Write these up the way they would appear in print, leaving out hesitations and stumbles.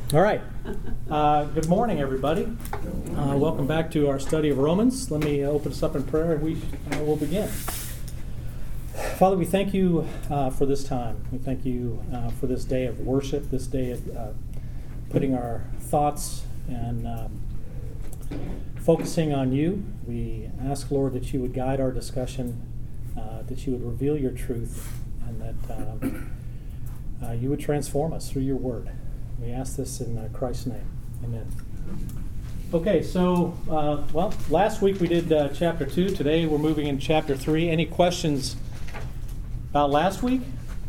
All right. Good morning, everybody. Welcome back to our study of Romans. Let me open us up in prayer and we'll begin. Father, we thank you for this time. We thank you for this day of worship, this day of putting our thoughts and focusing on you. We ask, Lord, that you would guide our discussion, that you would reveal your truth, and that you would transform us through your word. We ask this in Christ's name. Amen. Okay, so, last week we did chapter 2. Today we're moving in chapter 3. Any questions about last week?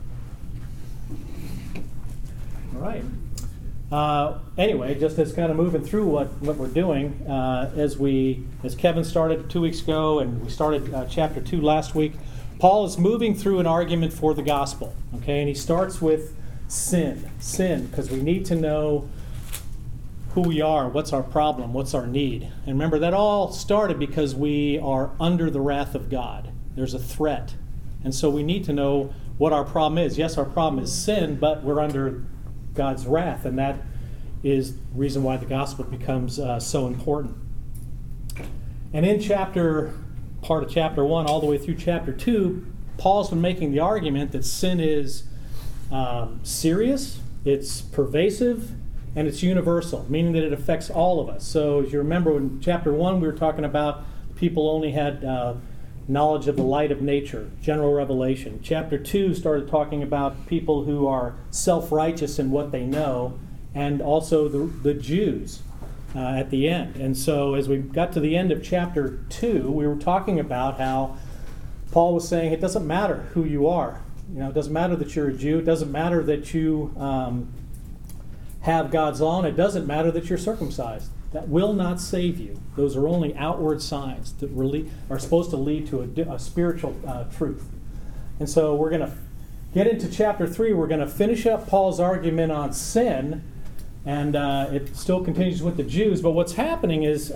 All right. Anyway, just as kind of moving through what we're doing, as Kevin started 2 weeks ago and we started chapter 2 last week, Paul is moving through an argument for the gospel. Okay, and he starts with sin, because we need to know who we are, what's our problem, what's our need. And remember, that all started because we are under the wrath of God. There's a threat. And so we need to know what our problem is. Yes, our problem is sin, but we're under God's wrath, and that is the reason why the gospel becomes so important. And in part of chapter 1 all the way through chapter 2, Paul's been making the argument that sin is serious, it's pervasive, and it's universal, meaning that it affects all of us. So as you remember, in chapter 1 we were talking about people only had knowledge of the light of nature, general revelation. Chapter 2 started talking about people who are self-righteous in what they know, and also the Jews at the end. And so as we got to the end of chapter 2, we were talking about how Paul was saying it doesn't matter who you are. It doesn't matter that you're a Jew. It doesn't matter that you have God's law, and it doesn't matter that you're circumcised. That will not save you. Those are only outward signs that really are supposed to lead to a spiritual truth. And so we're going to get into chapter 3. We're going to finish up Paul's argument on sin, and it still continues with the Jews. But what's happening is,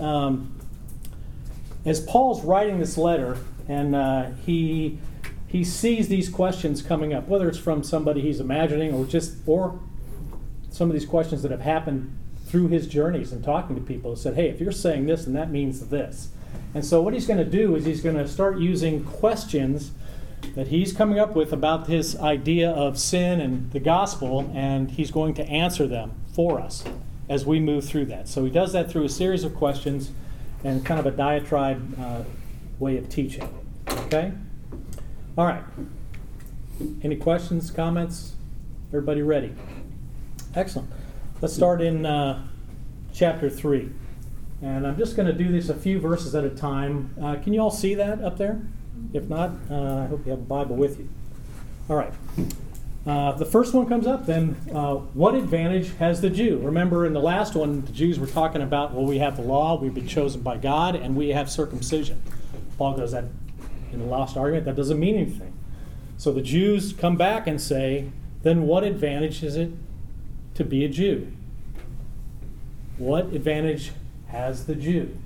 as Paul's writing this letter, and he sees these questions coming up, whether it's from somebody he's imagining or some of these questions that have happened through his journeys and talking to people who said, hey, if you're saying this, then that means this. And so what he's going to do is he's going to start using questions that he's coming up with about his idea of sin and the gospel, and he's going to answer them for us as we move through that. So he does that through a series of questions and kind of a diatribe way of teaching. Okay? All right. Any questions, comments? Everybody ready? Excellent. Let's start in chapter 3. And I'm just going to do this a few verses at a time. Can you all see that up there? If not, I hope you have a Bible with you. All right. The first one comes up then. What advantage has the Jew? Remember in the last one, the Jews were talking about, well, we have the law, we've been chosen by God, and we have circumcision. Paul goes, that in the last argument, that doesn't mean anything. So the Jews come back and say, then what advantage is it to be a Jew? What advantage has the Jew?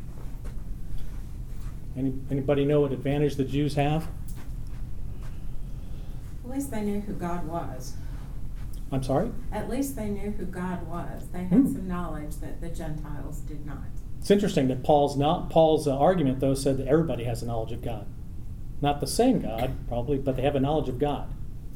Anybody know what advantage the Jews have? At least they knew who God was. I'm sorry? At least they knew who God was. They had some knowledge that the Gentiles did not. It's interesting that Paul's argument, though, said that everybody has a knowledge of God. Not the same God, probably, but they have a knowledge of God.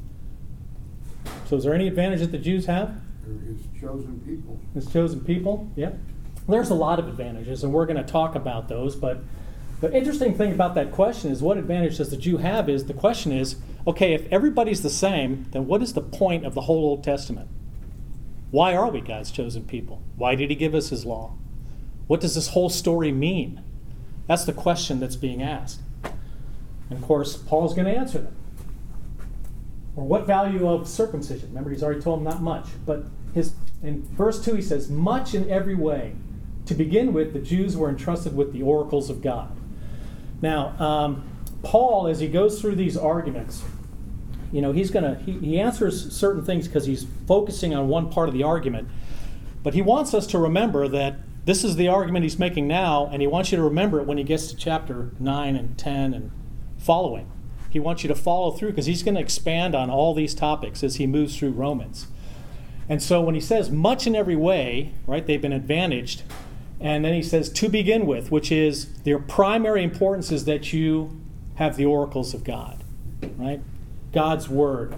So is there any advantage that the Jews have? His chosen people. His chosen people, yeah. There's a lot of advantages, and we're going to talk about those. But the interesting thing about that question is, what advantage does the Jew have? Is the question is, okay, if everybody's the same, then what is the point of the whole Old Testament? Why are we God's chosen people? Why did he give us his law? What does this whole story mean? That's the question that's being asked. And of course, Paul's going to answer them. Or what value of circumcision? Remember, he's already told them not much. But in verse 2, he says, much in every way. To begin with, the Jews were entrusted with the oracles of God. Now, Paul, as he goes through these arguments, he answers certain things because he's focusing on one part of the argument. But he wants us to remember that this is the argument he's making now, and he wants you to remember it when he gets to chapter 9 and 10 and following. He wants you to follow through because he's going to expand on all these topics as he moves through Romans. And so when he says much in every way, right, they've been advantaged. And then he says to begin with, which is their primary importance is that you have the oracles of God, right? God's word.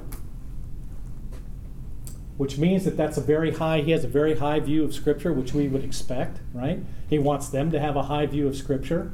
Which means that he has a very high view of Scripture, which we would expect, right? He wants them to have a high view of Scripture.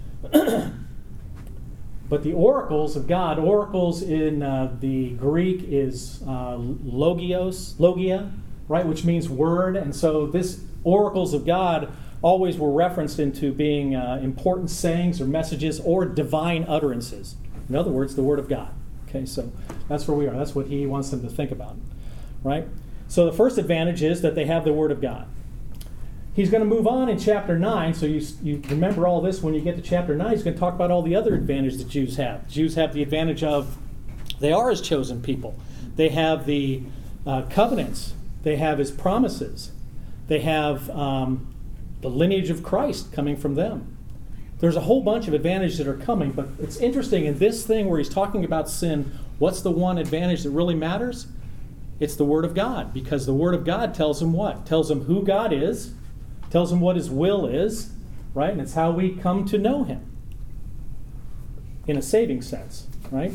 But the oracles of God, oracles in the Greek is logia, right, which means word. And so this oracles of God always were referenced into being important sayings or messages or divine utterances. In other words, the Word of God. Okay, so that's where we are. That's what he wants them to think about, right? So the first advantage is that they have the Word of God. He's going to move on in chapter 9, so you remember all this when you get to chapter 9. He's going to talk about all the other advantages that Jews have. Jews have the advantage of they are his chosen people. They have the covenants. They have his promises. They have the lineage of Christ coming from them. There's a whole bunch of advantages that are coming, but it's interesting in this thing where he's talking about sin, what's the one advantage that really matters? It's the Word of God, because the Word of God tells him what? Tells him who God is, tells him what his will is, right? And it's how we come to know him in a saving sense, right?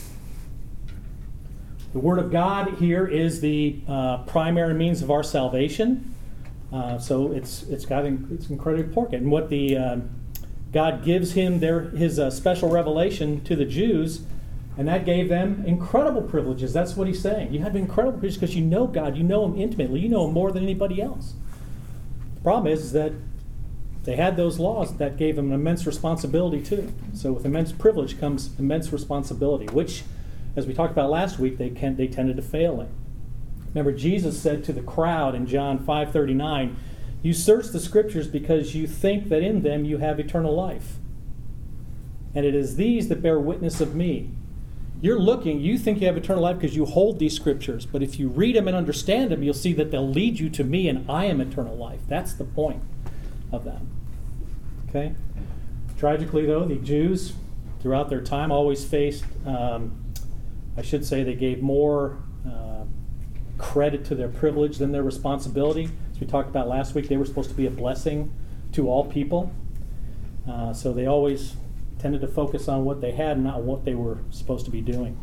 The Word of God here is the primary means of our salvation. So it's incredibly important. And what God gives him his special revelation to the Jews, and that gave them incredible privileges. That's what he's saying. You have incredible privileges because you know God, you know him intimately, you know him more than anybody else. The problem is that they had those laws that gave them an immense responsibility too. So with immense privilege comes immense responsibility, which, as we talked about last week, they tended to fail in. Remember, Jesus said to the crowd in John 5:39, "You search the Scriptures because you think that in them you have eternal life. And it is these that bear witness of me." You think you have eternal life because you hold these Scriptures, but if you read them and understand them, you'll see that they'll lead you to me and I am eternal life. That's the point of them. Okay? Tragically, though, the Jews, throughout their time, always faced, they gave more credit to their privilege than their responsibility. As we talked about last week, they were supposed to be a blessing to all people. So they always tended to focus on what they had and not what they were supposed to be doing.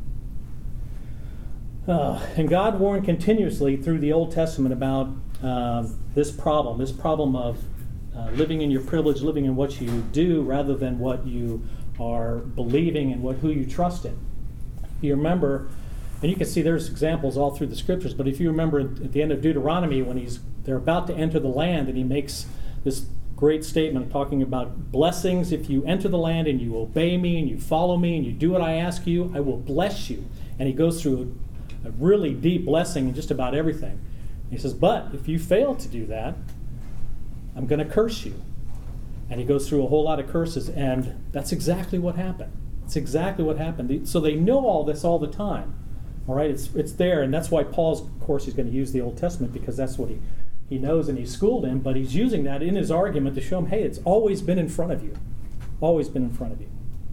And God warned continuously through the Old Testament about this problem of living in your privilege, living in what you do rather than what you are believing and who you trust in. If you remember, and you can see there's examples all through the Scriptures, but if you remember at the end of Deuteronomy when they're about to enter the land and he makes this great statement talking about blessings. If you enter the land and you obey me and you follow me and you do what I ask you, I will bless you. And he goes through a really deep blessing in just about everything. He says, but if you fail to do that, I'm going to curse you. And he goes through a whole lot of curses, and that's exactly what happened. It's exactly what happened. So they know all this all the time. All right, it's there, and that's why Paul's, of course, he's going to use the Old Testament because that's what he knows and he's schooled in, but he's using that in his argument to show him, hey, it's always been in front of you. Always been in front of you.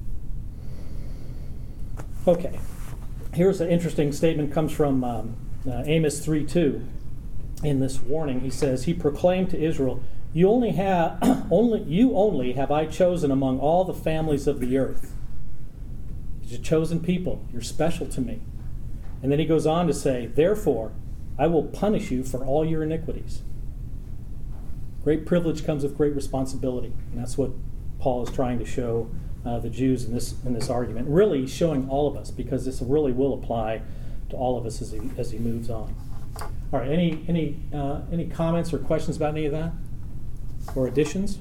Okay, here's an interesting statement, comes from Amos 3:2. In this warning, he says, he proclaimed to Israel, you only have I chosen among all the families of the earth. You're a chosen people. You're special to me. And then he goes on to say, therefore, I will punish you for all your iniquities. Great privilege comes with great responsibility. And that's what Paul is trying to show the Jews in this argument. Really showing all of us, because this really will apply to all of us as he moves on. All right, any comments or questions about any of that? Or additions?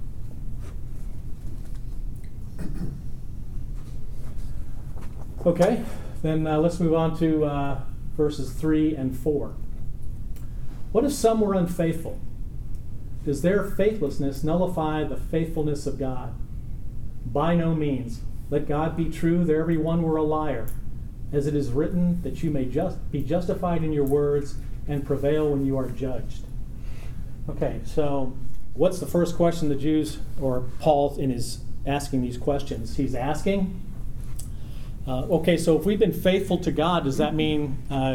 Okay, then let's move on to verses 3 and 4. What if some were unfaithful? Does their faithlessness nullify the faithfulness of God? By no means. Let God be true, that every one were a liar. As it is written, that you may be justified in your words and prevail when you are judged. Okay, so what's the first question the Jews, or Paul in his asking these questions? He's asking, okay, so if we've been faithful to God, does that mean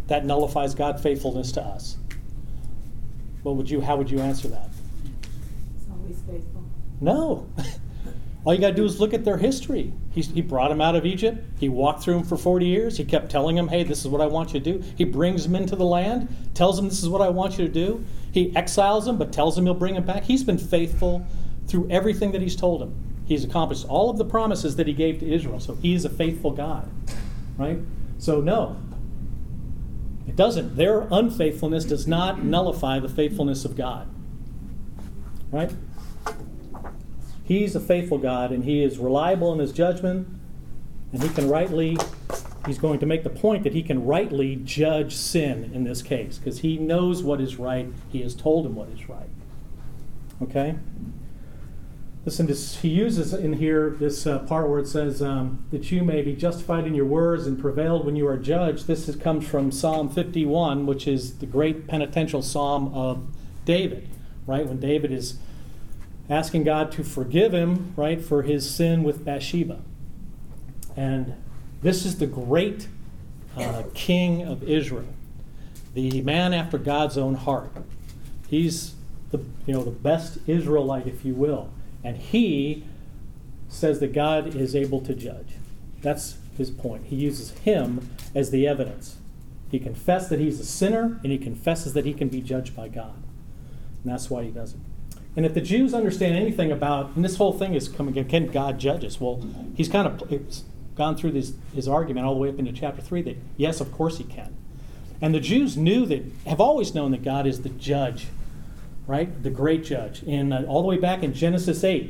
that nullifies God's faithfulness to us. How would you answer that? It's always faithful. No. All you got to do is look at their history. He brought them out of Egypt. He walked through them for 40 years. He kept telling them, hey, this is what I want you to do. He brings them into the land, tells them this is what I want you to do. He exiles them, but tells them he'll bring them back. He's been faithful through everything that he's told them. He's accomplished all of the promises that he gave to Israel. So he is a faithful God, right? So no, it doesn't. Their unfaithfulness does not nullify the faithfulness of God, right? He's a faithful God, and he is reliable in his judgment, and he's going to make the point that he can rightly judge sin in this case, because he knows what is right. He has told him what is right. Okay? Listen, he uses in here this part where it says that you may be justified in your words and prevailed when you are judged. This comes from Psalm 51, which is the great penitential psalm of David, right? When David is asking God to forgive him, right, for his sin with Bathsheba. And this is the great king of Israel, the man after God's own heart. He's the best Israelite, if you will. And he says that God is able to judge. That's his point. He uses him as the evidence. He confessed that he's a sinner, and he confesses that he can be judged by God. And that's why he does it. And if the Jews understand anything about, and this whole thing is coming again, can God judge us? Well, he's kind of gone through his argument all the way up into chapter 3 that, yes, of course he can. And the Jews have always known that God is the judge, right? The great judge. All the way back in Genesis 8,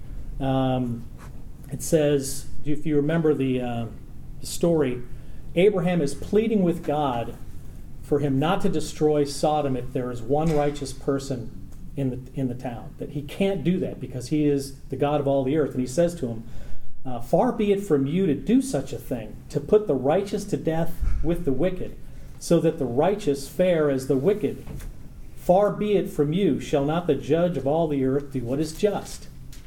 it says, if you remember the story, Abraham is pleading with God for him not to destroy Sodom if there is one righteous person in the town, that he can't do that because he is the God of all the earth. And he says to him, far be it from you to do such a thing, to put the righteous to death with the wicked, so that the righteous fare as the wicked. Far be it from you, shall not the judge of all the earth do what is just?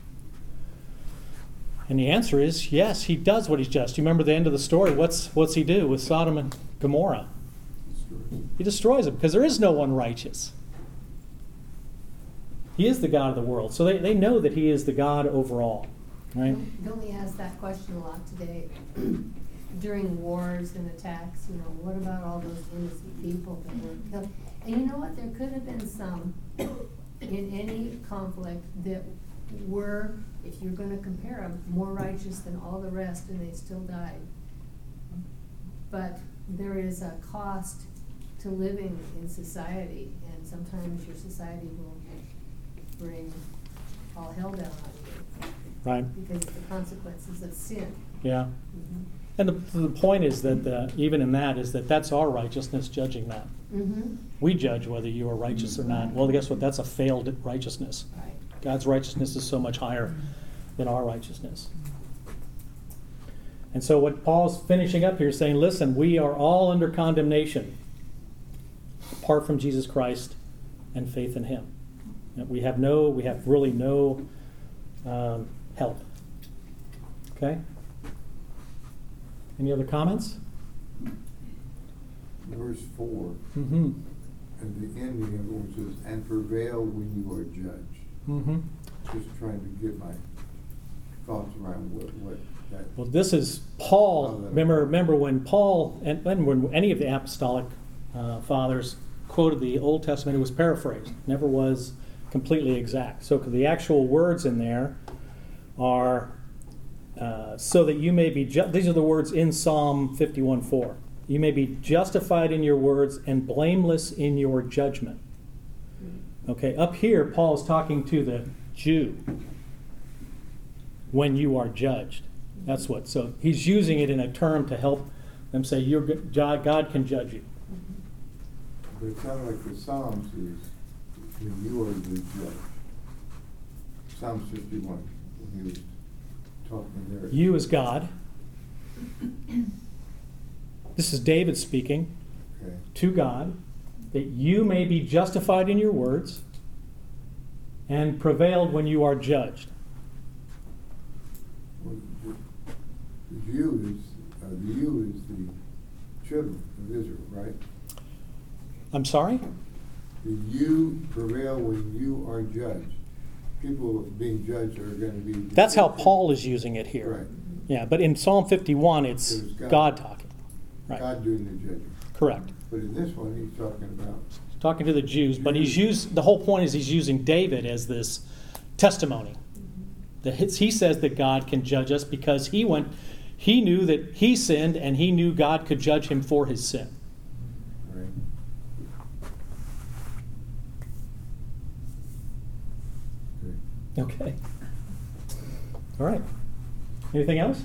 And the answer is, yes, he does what is just. You remember the end of the story. What's he do with Sodom and Gomorrah? He destroys them because there is no one righteous. He is the God of the world. So they know that he is the God over all. Right? Don't we ask that question a lot today during wars and attacks? What about all those innocent people that were killed? And you know what? There could have been some in any conflict that were, if you're going to compare them, more righteous than all the rest, and they still died. But there is a cost to living in society, and sometimes your society will bring all hell down on you. Right. Because of the consequences of sin. Yeah. Mm-hmm. And the point is that even in that is that's our righteousness judging that. Mm-hmm. We judge whether you are righteous or not. Well, guess what? That's a failed righteousness. Right. God's righteousness is so much higher than our righteousness. And so what Paul's finishing up here is saying, listen, we are all under condemnation apart from Jesus Christ and faith in him. We have really no help. Okay? Any other comments? Verse 4, Mm-hmm. at the ending of it, it says, and prevail when you are judged. Mm-hmm. Just trying to get my thoughts around what that. Well, this is Paul. Remember when Paul and when any of the apostolic fathers quoted the Old Testament, it was paraphrased. Never was completely exact. So the actual words in there are so that you may be these are the words in Psalm 51:4. You may be justified in your words and blameless in your judgment. Okay, up here Paul is talking to the Jew. When you are judged. That's what. So he's using it in a term to help them say God can judge you. But it sounds like the Psalms is when you are the judge. Psalms 51, when he was talking there. You as God. This is David speaking to God, that you may be justified in your words and prevailed when you are judged. Well, the you is the children of Israel, right? I'm sorry? Do you prevail when you are judged? People being judged are going to be... That's how Paul is using it here. Right. Yeah, but in Psalm 51, it's There's God. God talking. Right. God doing the judging. Correct. But in this one, he's talking about... Talking to the Jews, but the whole point is he's using David as this testimony. He says that God can judge us because he knew that he sinned and he knew God could judge him for his sin. Right. Good. Okay. All right. Anything else?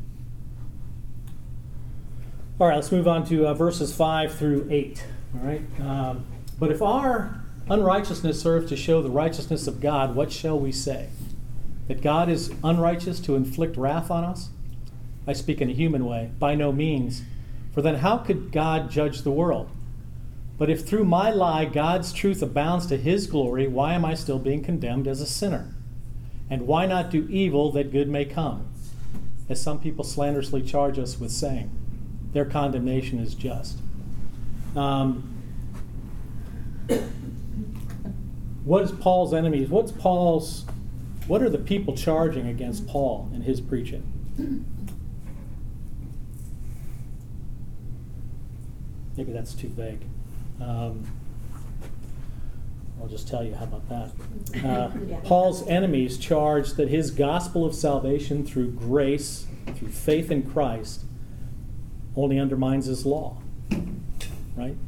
All right, let's move on to verses 5 through 8. All right. But if our unrighteousness serves to show the righteousness of God, what shall we say? That God is unrighteous to inflict wrath on us? I speak in a human way. By no means. For then how could God judge the world? But if through my lie God's truth abounds to his glory, why am I still being condemned as a sinner? And why not do evil that good may come? As some people slanderously charge us with saying, their condemnation is just. What is Paul's enemies? What are the people charging against Paul in his preaching? Maybe that's too vague. I'll just tell you, how about that? Paul's enemies charge that his gospel of salvation through grace, through faith in Christ, only undermines his law. Right?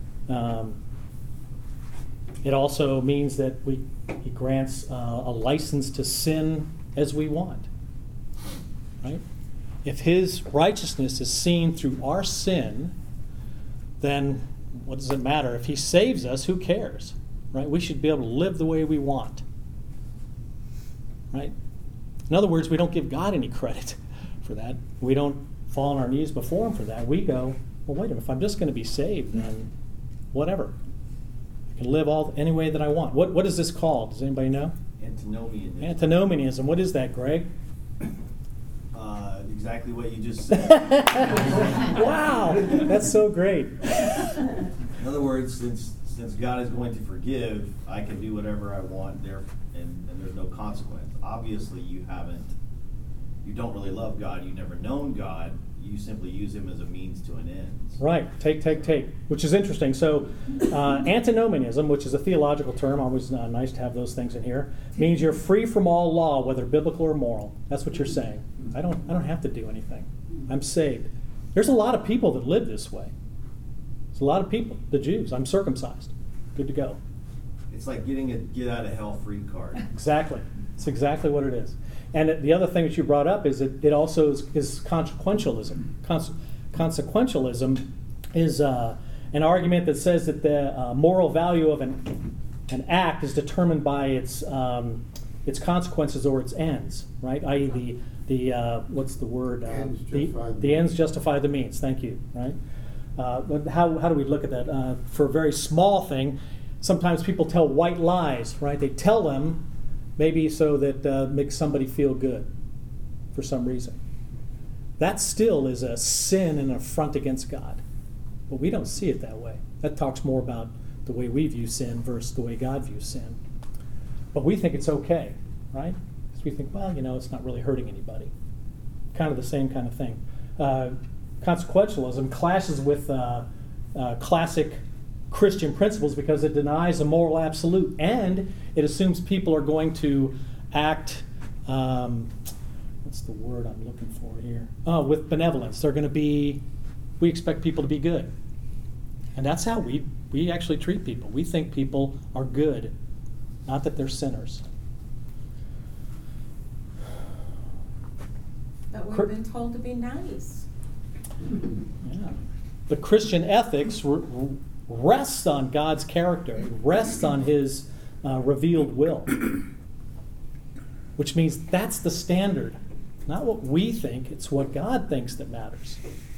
It also means that he grants a license to sin as we want. Right? If his righteousness is seen through our sin, then what does it matter? If he saves us, who cares? Right? We should be able to live the way we want. Right? In other words, we don't give God any credit for that. We don't fall on our knees before him for that. We go, well, wait a minute, if I'm just going to be saved, then whatever. I can live any way that I want. What is this called? Does anybody know? Antinomianism. Antinomianism. What is that, Greg? Exactly what you just said. Wow, that's so great. In other words, since God is going to forgive, I can do whatever I want there, and there's no consequence. Obviously, you don't really love God. You've never known God. You simply use him as a means to an end. Right. Take, which is interesting. So, antinomianism, which is a theological term, always nice to have those things in here, means you're free from all law, whether biblical or moral. That's what you're saying. I don't have to do anything. I'm saved. There's a lot of people that live this way. There's a lot of people, the Jews. I'm circumcised. Good to go. It's like getting a get out of hell free card. Exactly. It's exactly what it is. And the other thing that you brought up is that it also is consequentialism. Consequentialism is an argument that says that the moral value of an act is determined by its consequences or its ends, right? I.e., the what's the word? The ends justify the means. Thank you. Right? How do we look at that? For a very small thing, sometimes people tell white lies, right? They tell them maybe so that makes somebody feel good for some reason. That still is a sin and an affront against God. But we don't see it that way. That talks more about the way we view sin versus the way God views sin. But we think it's okay, right? Because we think, well, it's not really hurting anybody. Kind of the same kind of thing. Consequentialism clashes with classic Christian principles because it denies a moral absolute and it assumes people are going to act, what's the word I'm looking for here? With benevolence. They're going to be, we expect people to be good. And that's how we actually treat people. We think people are good, not that they're sinners. But we've been told to be nice. Yeah. But Christian ethics rests on God's character, rests on his revealed will, which means that's the standard. Not what we think, it's what God thinks that matters.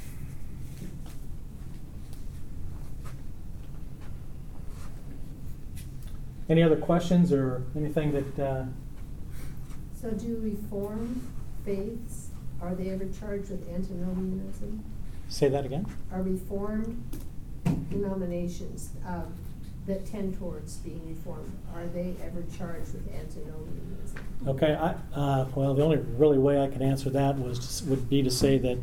Any other questions or anything that... So do Reformed faiths, are they ever charged with antinomianism? Say that again? Are Reformed denominations that tend towards being reformed, are they ever charged with antinomianism? Okay, well, the only really way I can answer that would be to say that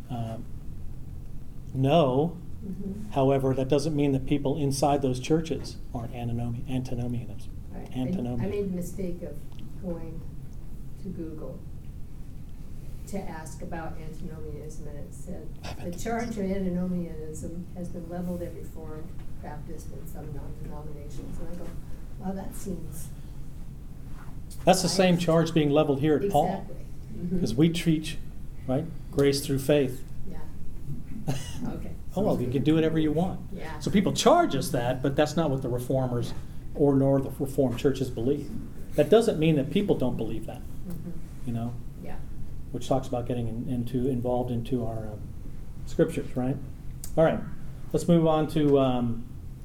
no. Mm-hmm. However, that doesn't mean that people inside those churches aren't antinomianists. Right. Antinomian. I made the mistake of going to Google to ask about antinomianism, and it said the charge of antinomianism has been leveled at Reformed, Baptist, and some non-denominations. And I go, wow, that seems... That's the same charge being leveled here at Paul. Exactly. Because we teach, right, grace through faith. Yeah. Okay. Oh, well, you can do whatever you want. Yeah. So people charge us that, but that's not what the Reformers nor the Reformed churches believe. That doesn't mean that people don't believe that, you know, Yeah. which talks about getting involved into our scriptures, right? All right, let's move on to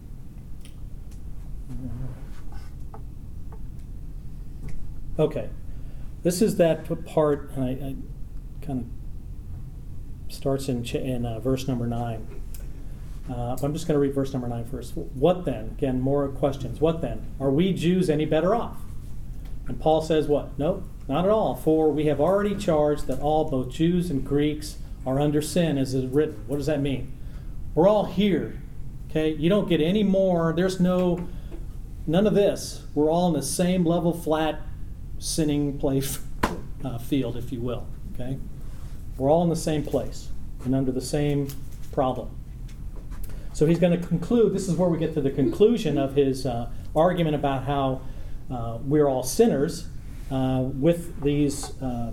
okay. This is that part, and I kind of starts in verse number 9. But I'm just going to read verse number 9 first. What then? Again, more questions. What then? Are we Jews any better off? And Paul says what? Nope, not at all. For we have already charged that all, both Jews and Greeks, are under sin, as is written. What does that mean? We're all here. Okay? You don't get any more. There's none of this. We're all in the same level, flat, sinning field, if you will. Okay? We're all in the same place and under the same problem. So he's going to conclude, this is where we get to the conclusion of his argument about how we're all sinners with these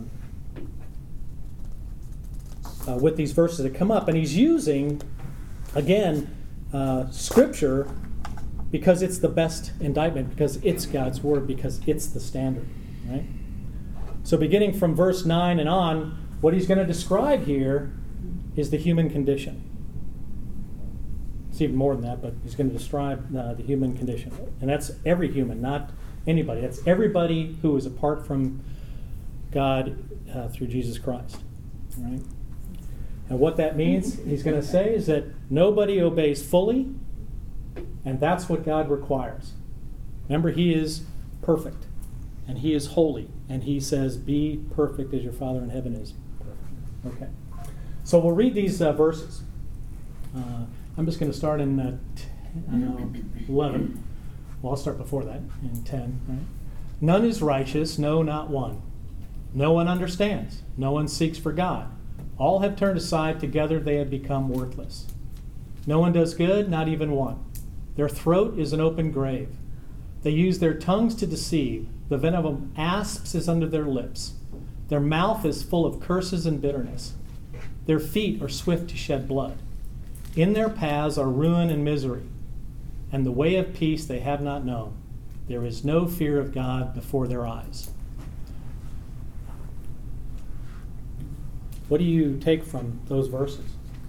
verses that come up. And he's using, again, Scripture because it's the best indictment, because it's God's Word, because it's the standard. Right? So beginning from verse 9 and on, what he's going to describe here is the human condition. It's even more than that, but he's going to describe the human condition. And that's every human, not anybody. That's everybody who is apart from God through Jesus Christ. Right? And what that means, he's going to say, is that nobody obeys fully, and that's what God requires. Remember, he is perfect, and he is holy, and he says, be perfect as your Father in heaven is perfect. Okay. So we'll read these verses. I'm just going to start in 11. Well, I'll start before that, in 10. Right? None is righteous, no, not one. No one understands. No one seeks for God. All have turned aside. Together they have become worthless. No one does good, not even one. Their throat is an open grave. They use their tongues to deceive. The venom of asps is under their lips. Their mouth is full of curses and bitterness. Their feet are swift to shed blood. In their paths are ruin and misery, and the way of peace they have not known. There is no fear of God before their eyes. What do you take from those verses?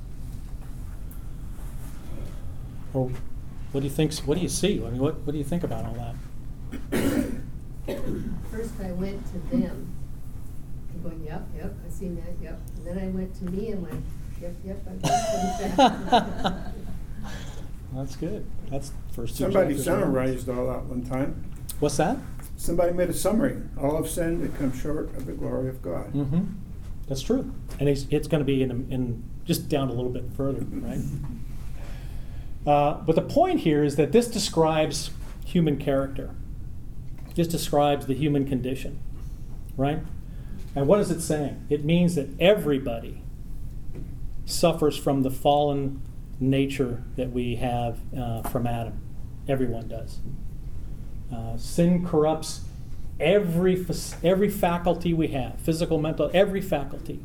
Or what do you think? What do you see? I mean, what do you think about all that? First I went to them. I'm going, yep, I've seen that, yep. And then I went to me and went, yep, I've seen that. That's good. That's the first two Somebody chapters. summarized all that one time. What's that? Somebody made a summary. All have sinned and come short of the glory of God. Mm-hmm. That's true. And it's going to be in just down a little bit further, right? But the point here is that this describes human character. This describes the human condition, right? And what is it saying? It means that everybody suffers from the fallen nature that we have from Adam. Everyone does. Sin corrupts every faculty we have, physical, mental, every faculty.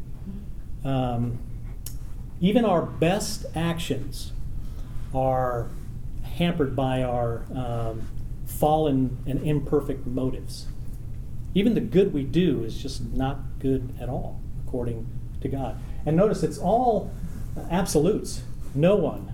Even our best actions are hampered by our fallen and imperfect motives. Even the good we do is just not good at all, according to God. And notice it's all absolutes. No one.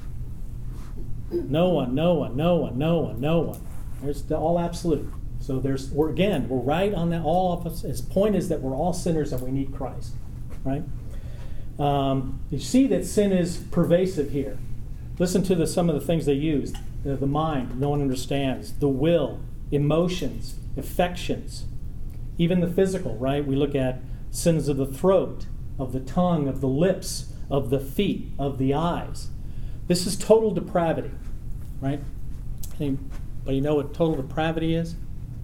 There's all absolute. So we're right on that. All of us. His point is that we're all sinners and we need Christ, right? You see that sin is pervasive here. Listen to some of the things they use. The mind, no one understands. The will, emotions, affections, even the physical, right? We look at sins of the throat, of the tongue, of the lips, of the feet, of the eyes. This is total depravity, right? Anybody know what total depravity is?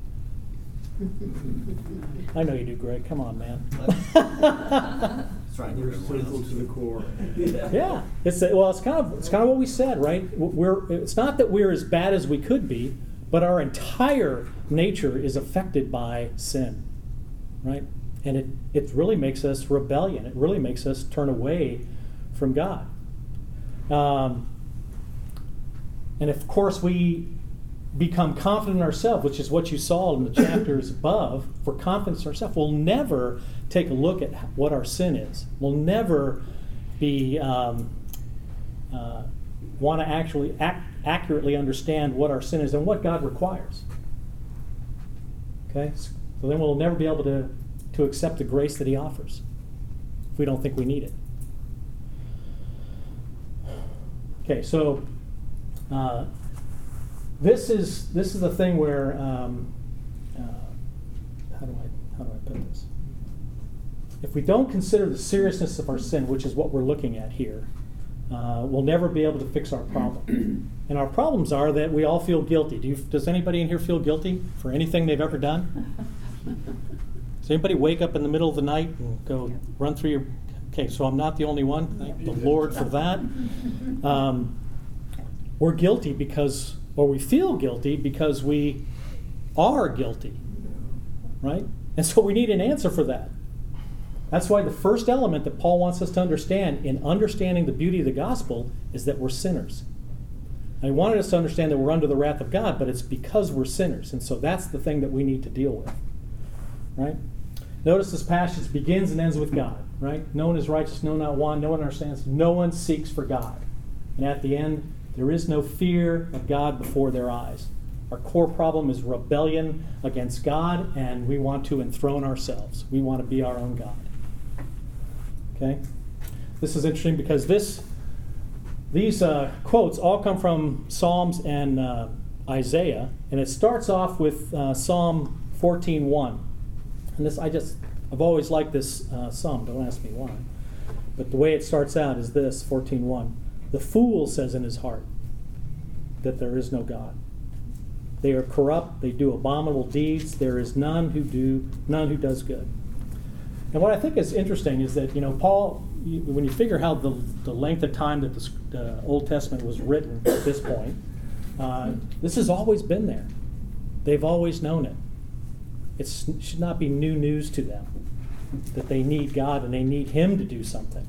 I know you do, Greg. Come on, man. It's trying to get everyone else to the core. Yeah, it's kind of what we said, right? It's not that we're as bad as we could be, but our entire nature is affected by sin, right? And it really makes us rebellion. It really makes us turn away from God. And of course, we become confident in ourselves, which is what you saw in the chapters above. For confidence in ourselves, we'll never take a look at what our sin is. We'll never be want to actually accurately understand what our sin is and what God requires. Okay, so then we'll never be able to accept the grace that He offers if we don't think we need it. Okay, so this is the thing where how do I put this? If we don't consider the seriousness of our sin, which is what we're looking at here, we'll never be able to fix our problem. And our problems are that we all feel guilty. Does anybody in here feel guilty for anything they've ever done? Does anybody wake up in the middle of the night and go run through your... Okay, so I'm not the only one. Thank the Lord for that. We're guilty or we feel guilty because we are guilty, right? And so we need an answer for that. That's why the first element that Paul wants us to understand in understanding the beauty of the gospel is that we're sinners. And he wanted us to understand that we're under the wrath of God, but it's because we're sinners. And so that's the thing that we need to deal with, right? Notice this passage begins and ends with God, right? No one is righteous, no, not one. No one understands. No one seeks for God. And at the end, there is no fear of God before their eyes. Our core problem is rebellion against God, and we want to enthrone ourselves. We want to be our own God. Okay? This is interesting because these quotes all come from Psalms and Isaiah, and it starts off with Psalm 14:1. And I've always liked this psalm. Don't ask me why. But the way it starts out is this, 14:1. The fool says in his heart that there is no God. They are corrupt. They do abominable deeds. There is none who does good. And what I think is interesting is that, Paul, when you figure how the length of time that the Old Testament was written at this point, this has always been there. They've always known it. It should not be new news to them that they need God and they need Him to do something.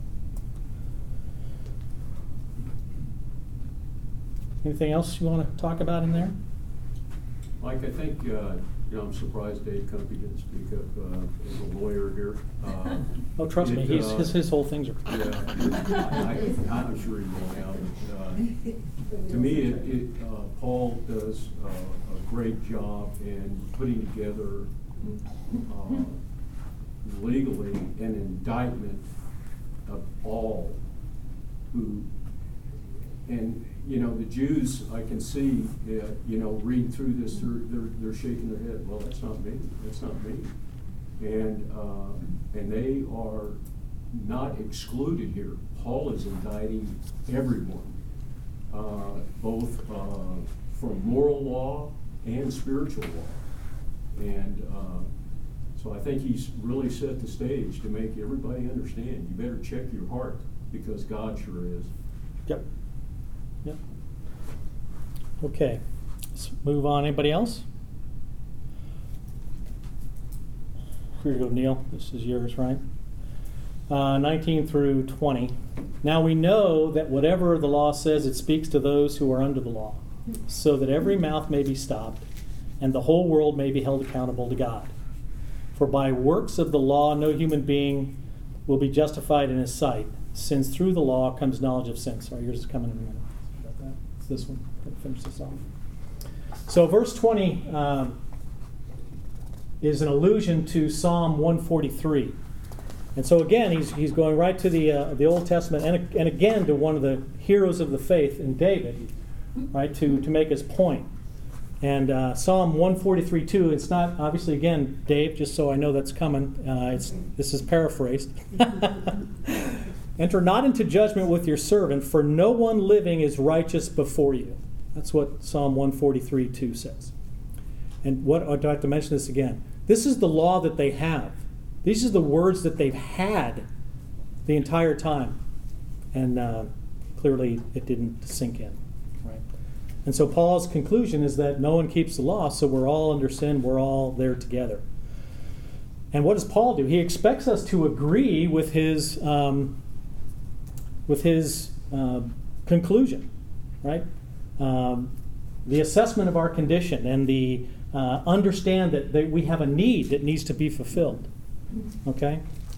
Anything else you want to talk about in there? Mike, I think, I'm surprised Dave Cumpy didn't speak up as a lawyer here. Oh, trust me, his whole things are... Yeah, I'm sure he will now. To me, Paul does a great job in putting together legally an indictment of all who... And, the Jews, I can see, read through this, they're shaking their head. Well, that's not me. That's not me. And they are not excluded here. Paul is indicting everyone, both from moral law and spiritual law. And so I think he's really set the stage to make everybody understand. You better check your heart because God sure is. Yep. Okay, let's move on. Anybody else? Here you go, Neil. This is yours, right? 19 through 20. Now we know that whatever the law says, it speaks to those who are under the law, so that every mouth may be stopped, and the whole world may be held accountable to God. For by works of the law, no human being will be justified in His sight, since through the law comes knowledge of sin. Sorry, yours is coming in a minute. About that. It's this one. Going to finish this off. So verse 20 is an allusion to Psalm 143. And so again, he's going right to the Old Testament and again to one of the heroes of the faith in David, right, to make his point. And Psalm 143:2. It's not obviously again, Dave. Just so I know that's coming. This is paraphrased. Enter not into judgment with your servant, for no one living is righteous before you. That's what Psalm 143:2 says. And what I'd like to mention this again. This is the law that they have. These are the words that they've had the entire time. And clearly it didn't sink in. Right? And so Paul's conclusion is that no one keeps the law, so we're all under sin, we're all there together. And what does Paul do? He expects us to agree with his conclusion, right? The assessment of our condition and the understand that we have a need that needs to be fulfilled. Okay?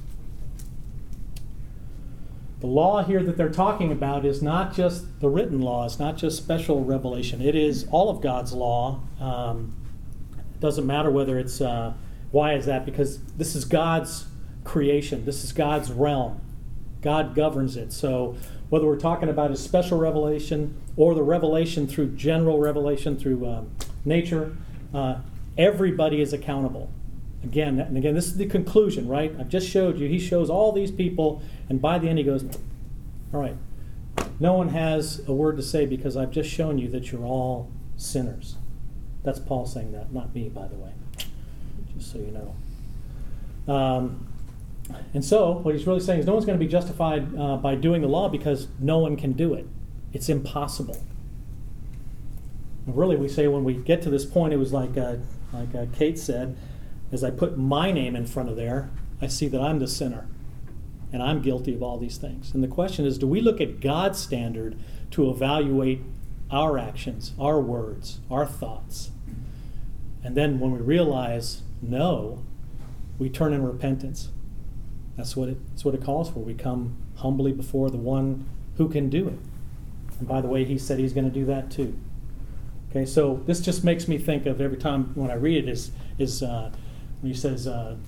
The law here that they're talking about is not just the written law. It's not just special revelation. It is all of God's law. It doesn't matter whether it's... why is that? Because this is God's creation. This is God's realm. God governs it. So whether we're talking about his special revelation or the revelation through general revelation through nature, everybody is accountable. Again, this is the conclusion, right? I've just showed you. He shows all these people, and by the end he goes, all right, no one has a word to say because I've just shown you that you're all sinners. That's Paul saying that, not me, by the way, just so you know. And so what he's really saying is no one's going to be justified by doing the law because no one can do it. It's impossible. And really, we say when we get to this point, it was like Kate said, as I put my name in front of there, I see that I'm the sinner, and I'm guilty of all these things. And the question is, do we look at God's standard to evaluate our actions, our words, our thoughts? And then when we realize no, we turn in repentance. That's what it calls for. We come humbly before the one who can do it. And by the way, he said he's going to do that too. Okay, so this just makes me think of every time when I read it is when he says,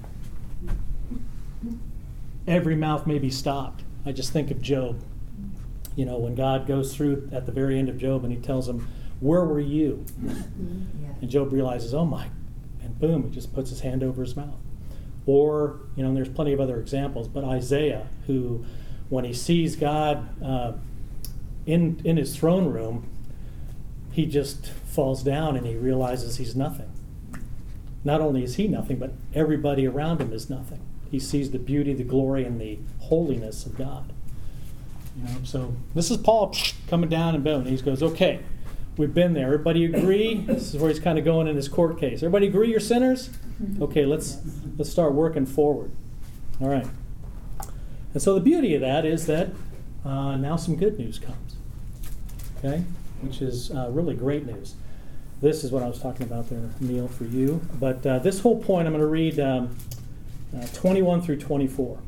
every mouth may be stopped. I just think of Job. You know, when God goes through at the very end of Job and he tells him, where were you? And Job realizes, oh my, and boom, he just puts his hand over his mouth. Or, you know, and there's plenty of other examples, but Isaiah, who, when he sees God in his throne room, he just falls down and he realizes he's nothing. Not only is he nothing, but everybody around him is nothing. He sees the beauty, the glory, and the holiness of God. You know, so this is Paul coming down and boom, and he goes, okay, we've been there. Everybody agree? This is where he's kind of going in his court case. Everybody agree you're sinners? Okay, let's start working forward. All right. And so the beauty of that is that now some good news comes. Okay? Which is really great news. This is what I was talking about there, Neil, for you. But this whole point, I'm going to read 21 through 24.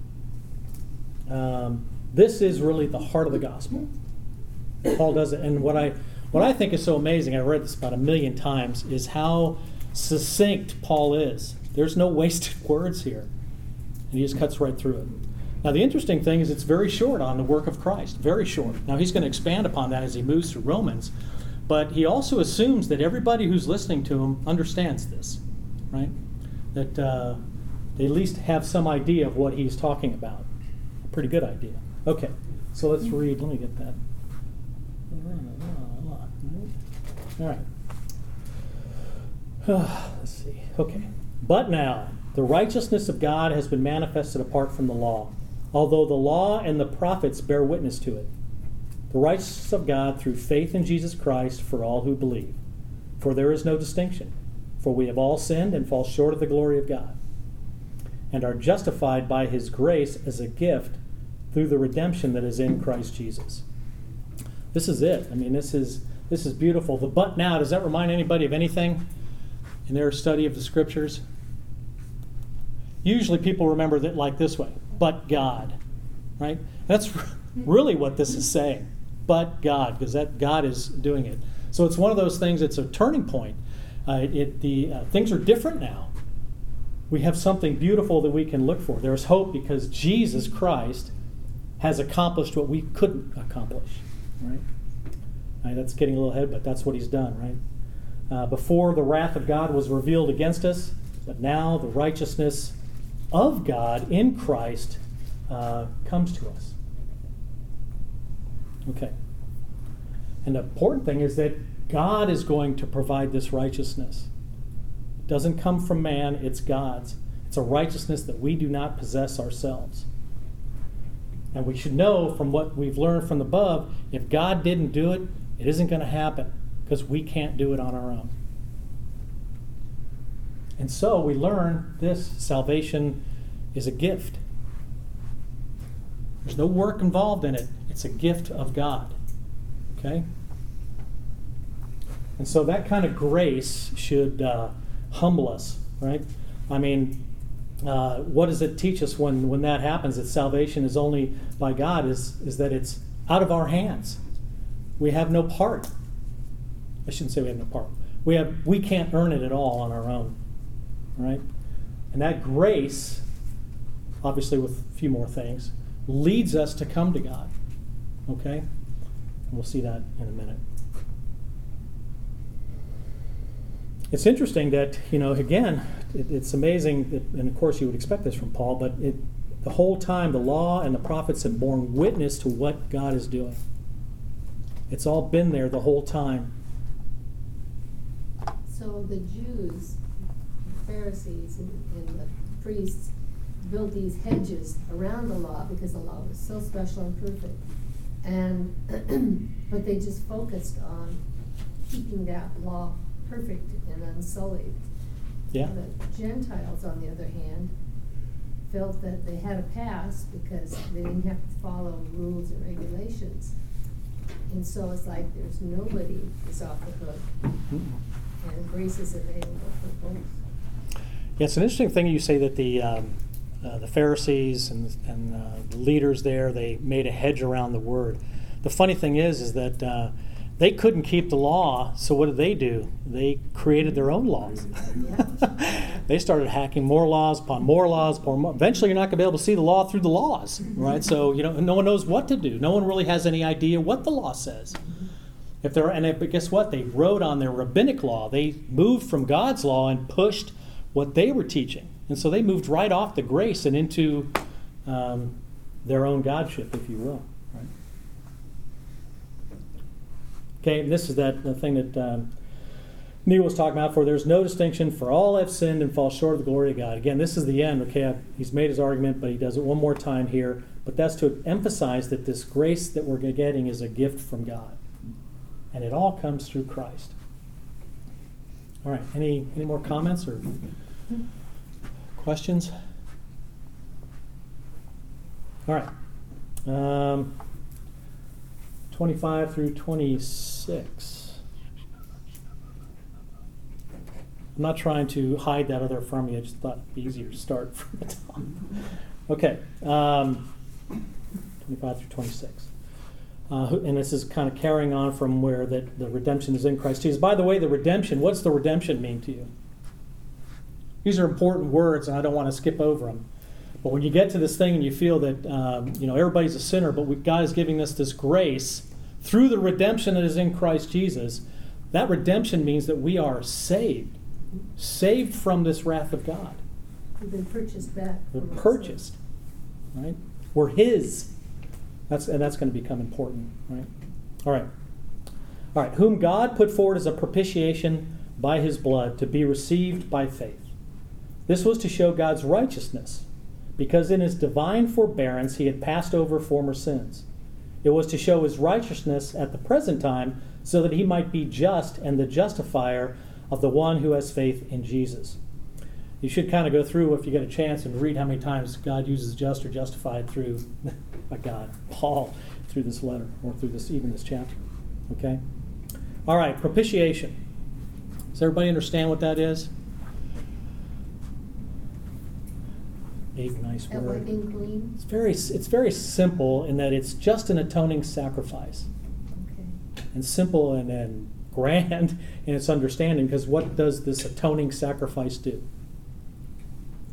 This is really the heart of the gospel. Paul does it. And what I think is so amazing, I've read this about 1 million times, is how succinct Paul is. There's no wasted words here. And he just cuts right through it. Now, the interesting thing is it's very short on the work of Christ. Very short. Now, he's going to expand upon that as he moves through Romans. But he also assumes that everybody who's listening to him understands this, right? That they at least have some idea of what he's talking about. A pretty good idea. Okay, so let's read. Let me get that. All right. Let's see. Okay. But now, the righteousness of God has been manifested apart from the law, although the law and the prophets bear witness to it. The righteousness of God through faith in Jesus Christ for all who believe. For there is no distinction, for we have all sinned and fall short of the glory of God, and are justified by his grace as a gift through the redemption that is in Christ Jesus. This is it. I mean, this is beautiful. The but now, does that remind anybody of anything in their study of the scriptures? Usually people remember that like this way, but God, right? That's really what this is saying, but God, because that God is doing it. So it's one of those things, it's a turning point. Things are different now. we have something beautiful that we can look for. There's hope because Jesus Christ has accomplished what we couldn't accomplish, right? That's getting a little ahead, but that's what he's done, right? Before the wrath of God was revealed against us, but now the righteousness of God in Christ comes to us. Okay. And the important thing is that God is going to provide this righteousness. It doesn't come from man, it's God's. It's a righteousness that we do not possess ourselves. And we should know from what we've learned from above, if God didn't do it, it isn't going to happen because we can't do it on our own. And so we learn this: salvation is a gift. There's no work involved in it. It's a gift of God. Okay? And so that kind of grace should humble us, right? I mean, what does it teach us when that happens, that salvation is only by God, is that it's out of our hands. We have no part. I shouldn't say we have no part. We can't earn it at all on our own, right? And that grace, obviously with a few more things, leads us to come to God, okay? And we'll see that in a minute. It's interesting that, again, it's amazing that, and of course you would expect this from Paul, but the whole time the law and the prophets have borne witness to what God is doing. It's all been there the whole time. So the Jews, the Pharisees, and the priests built these hedges around the law because the law was so special and perfect. And but they just focused on keeping that law perfect and unsullied. Yeah. The Gentiles, on the other hand, felt that they had a pass because they didn't have to follow rules and regulations. And so it's like there's nobody is off the hook. And grace is available for both. Yeah, it's an interesting thing you say that the Pharisees and the leaders there, they made a hedge around the word. The funny thing is that they couldn't keep the law, so what did? They created their own laws. They started hacking more laws upon more laws upon more. Eventually, you're not going to be able to see the law through the laws, right? So no one knows what to do. No one really has any idea what the law says. But guess what? They wrote on their rabbinic law. They moved from God's law and pushed what they were teaching. And so they moved right off the grace and into their own godship, if you will. Right? Okay, and this is the thing that Neil was talking about. For there's no distinction, for all have sinned and fall short of the glory of God. Again, this is the end. Okay, he's made his argument, but he does it one more time here. But that's to emphasize that this grace that we're getting is a gift from God. And it all comes through Christ. All right, any more comments or questions? All right. 25 through 26. I'm not trying to hide that other from you. I just thought it'd be easier to start from the top. Okay. 25 through 26. And this is kind of carrying on from where the redemption is in Christ Jesus. By the way, the redemption, what's the redemption mean to you? These are important words, and I don't want to skip over them. But when you get to this thing and you feel that everybody's a sinner, but God is giving us this grace through the redemption that is in Christ Jesus, that redemption means that we are saved from this wrath of God. We've been purchased back. We're purchased, right? We're His. That's going to become important, right? All right. Whom God put forward as a propitiation by His blood to be received by faith. This was to show God's righteousness, because in His divine forbearance He had passed over former sins. It was to show His righteousness at the present time, so that He might be just and the justifier of the one who has faith in Jesus. You should kind of go through, if you get a chance, and read how many times God uses just or justified through Paul, through this letter, or through even this chapter. Okay? All right, propitiation. Does everybody understand what that is? Big, nice word. Wiping clean. It's very simple in that it's just an atoning sacrifice. Okay. And simple and grand in its understanding, because what does this atoning sacrifice do?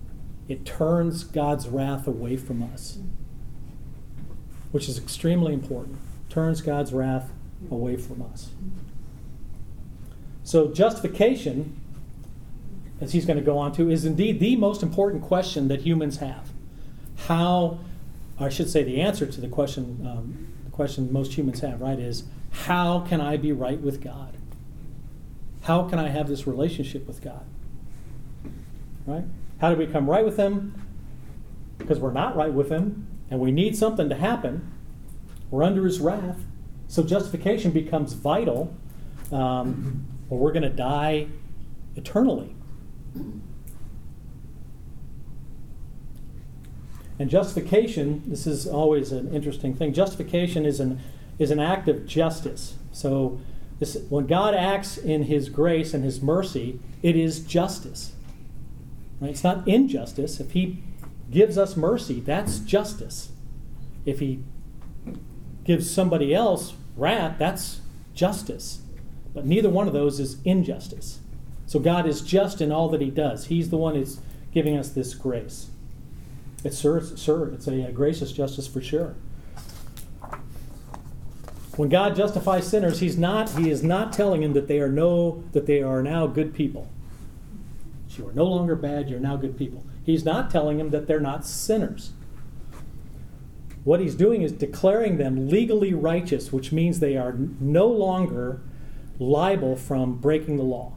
it turns God's wrath away from us, which is extremely important. Turns God's wrath away from us. So justification, as he's going to go on to, is indeed the most important question that humans have. How, I should say the answer to the question most humans have, right, is how can I be right with God? How can I have this relationship with God? Right? How do we become right with Him? Because we're not right with Him, and we need something to happen. We're under His wrath. So justification becomes vital, or we're going to die eternally. And justification, this is always an interesting thing. Justification is an act of justice. So when God acts in His grace and His mercy, it is justice. Right? It's not injustice. If He gives us mercy, that's justice. If He gives somebody else wrath, that's justice. But neither one of those is injustice. So God is just in all that He does. He's the one who's giving us this grace. It's a gracious justice for sure. When God justifies sinners, He is not telling them that they are now good people. You are no longer bad, you're now good people. He's not telling them that they're not sinners. What He's doing is declaring them legally righteous, which means they are no longer liable from breaking the law.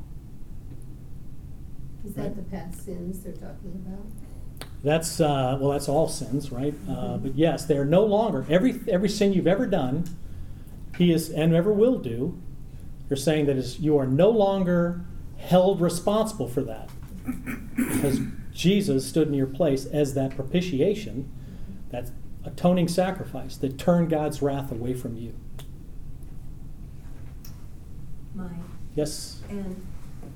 Is that the past sins they're talking about? That's all sins, right? But yes, they are no longer, every sin you've ever done, He is, and ever will do, you're saying that you are no longer held responsible for that. Because Jesus stood in your place as that propitiation, that atoning sacrifice that turned God's wrath away from you. Mike. Yes? And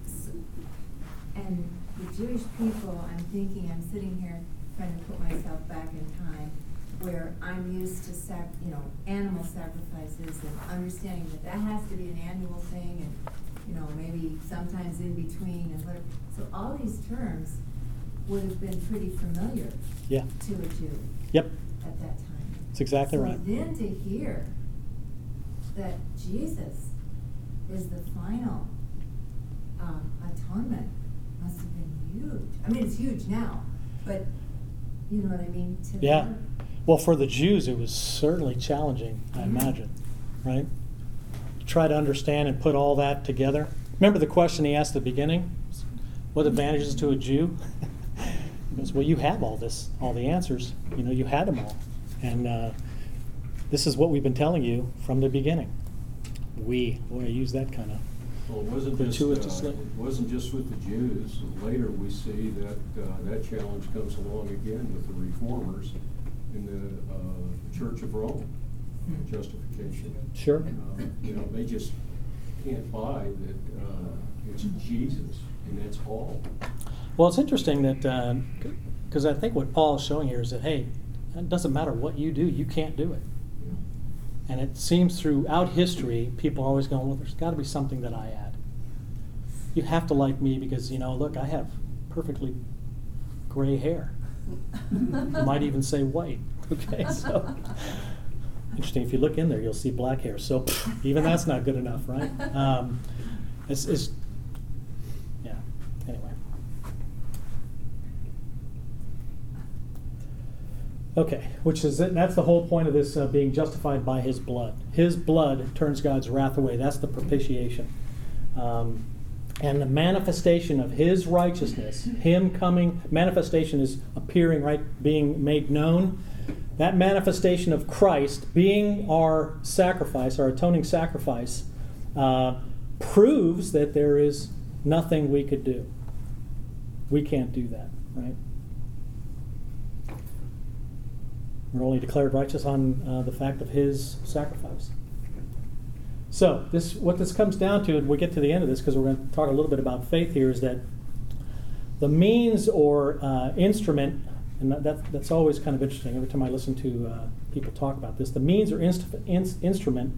the Jewish people, I'm sitting here trying to put myself back in time, where I'm used to animal sacrifices and understanding that has to be an annual thing, and maybe sometimes in between and whatever. So all these terms would have been pretty familiar to a Jew. Yep. At that time. That's exactly right. So then to hear that Jesus is the final atonement must have been huge. I mean, it's huge now, but you know what I mean? To them. Well, for the Jews, it was certainly challenging, I imagine, right? Try to understand and put all that together. Remember the question he asked at the beginning? What advantages to a Jew? He goes, well, you have all the answers. You had them all. And this is what we've been telling you from the beginning. I use that kind of Well, it wasn't just with the Jews. Later we see that that challenge comes along again with the Reformers in the Church of Rome. Justification. Sure. They just can't buy that it's Jesus and that's all. Well, it's interesting that, because I think what Paul is showing here is that, hey, it doesn't matter what you do, you can't do it. Yeah. And it seems throughout history, people are always going, well, there's got to be something that I add. You have to like me because, look, I have perfectly gray hair. You might even say white. Okay, so interesting. If you look in there, you'll see black hair. So even that's not good enough, right? Anyway. Okay, that's the whole point of this being justified by His blood. His blood turns God's wrath away. That's the propitiation. And the manifestation of His righteousness, Him coming, manifestation is appearing, right, being made known. That manifestation of Christ being our sacrifice, our atoning sacrifice, proves that there is nothing we could do. We can't do that, right? We're only declared righteous on the fact of His sacrifice. So what this comes down to, and we'll get to the end of this because we're going to talk a little bit about faith here, is that the means or instrument, and that's always kind of interesting every time I listen to people talk about this, the means or instrument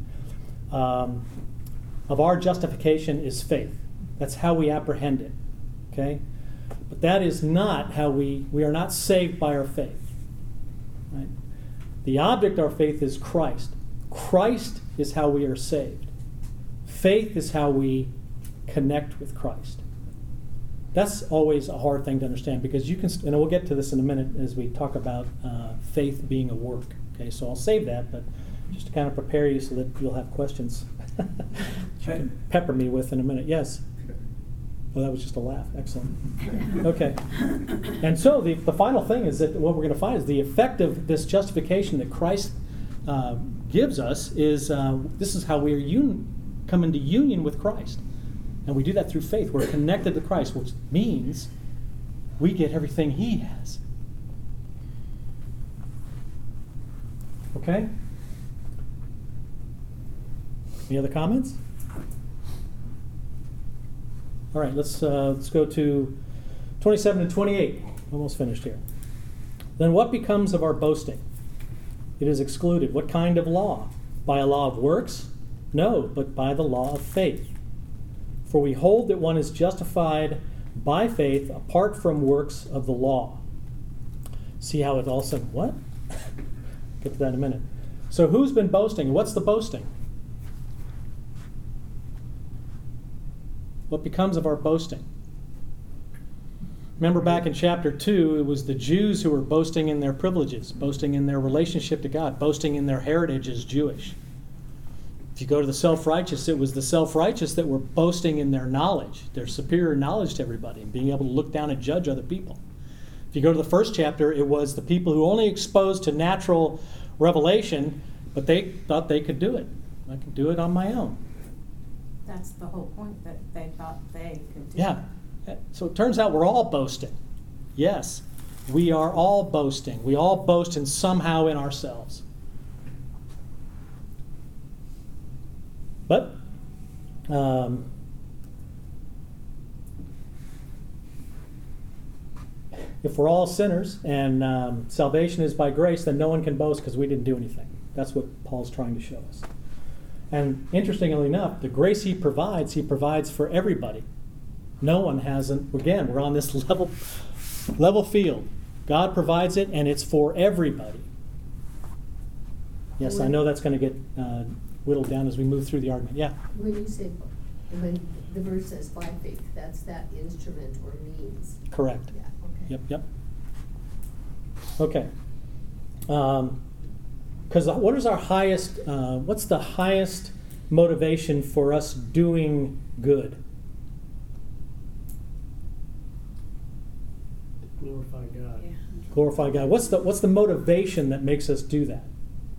of our justification is faith. That's how we apprehend it. Okay? But that is not how we are not saved by our faith. Right? The object of our faith is Christ. Christ is how we are saved. Faith is how we connect with Christ. That's always a hard thing to understand, because you can, and we'll get to this in a minute as we talk about faith being a work. Okay, so I'll save that, but just to kind of prepare you so that you'll have questions you can pepper me with in a minute. Yes? Well, that was just a laugh. Excellent. Okay. And so the final thing is that what we're going to find is the effect of this justification that Christ gives us is this is how we are come into union with Christ. And we do that through faith. We're connected to Christ, which means we get everything He has. Okay? Any other comments? All right, let's go to 27 and 28. Almost finished here. Then what becomes of our boasting? It is excluded. What kind of law? By a law of works? No, but by the law of faith. For we hold that one is justified by faith apart from works of the law. See how it all said, what? Get to that in a minute. So who's been boasting? What's the boasting? What becomes of our boasting? Remember back in chapter 2, it was the Jews who were boasting in their privileges, boasting in their relationship to God, boasting in their heritage as Jewish. If you go to the self-righteous, it was the self-righteous that were boasting in their knowledge, their superior knowledge to everybody, and being able to look down and judge other people. If you go to the first chapter, it was the people who only exposed to natural revelation, but they thought they could do it. I can do it on my own. That's the whole point, that they thought they could do. Yeah. So it turns out we're all boasting. Yes, we are all boasting. We all boast in somehow in ourselves. But if we're all sinners and salvation is by grace, then no one can boast because we didn't do anything. That's what Paul's trying to show us. And interestingly enough, the grace he provides for everybody. No one hasn't. Again, we're on this level field. God provides it, and it's for everybody. Yes, I know that's going to get whittled down as we move through the argument. Yeah? When you say, when the verse says by faith, that's that instrument or means. Correct. Yeah, okay. Yep. Okay. Because what is our highest, what's the highest motivation for us doing good? Glorify God. Yeah. Glorify God. What's the motivation that makes us do that?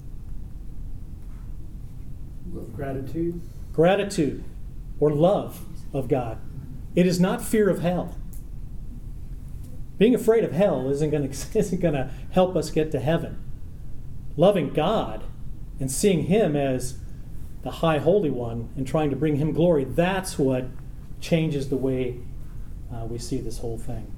Gratitude. Gratitude or love of God. It is not fear of hell. Being afraid of hell isn't going to help us get to heaven. Loving God and seeing Him as the high holy one and trying to bring Him glory, that's what changes the way we see this whole thing.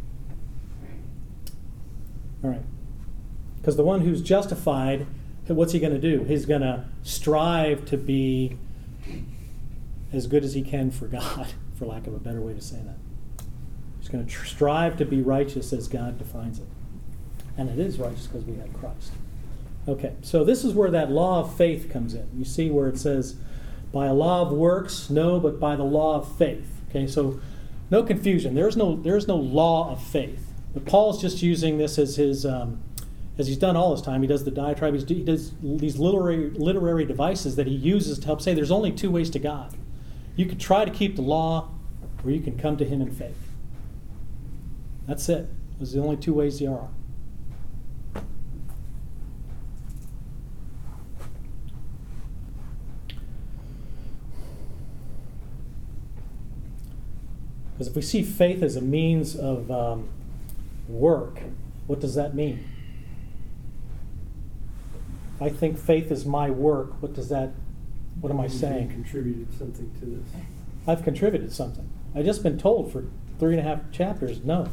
All right. Because the one who's justified, what's he going to do? He's going to strive to be as good as he can for God, for lack of a better way to say that. He's going to strive to be righteous as God defines it. And it is righteous because we have Christ. Okay, so this is where that law of faith comes in. You see where it says, by a law of works, no, but by the law of faith. Okay, so no confusion. There is no law of faith. But Paul's just using this as his, as he's done all his time. He does the diatribe. He does these literary devices that he uses to help say there's only two ways to God. You can try to keep the law, or you can come to Him in faith. That's it. Those are the only two ways there are. Because if we see faith as a means of work, what does that mean? If I think faith is my work, what am I saying? You contributed something to this. I've contributed something. I've just been told for 3.5 chapters, no.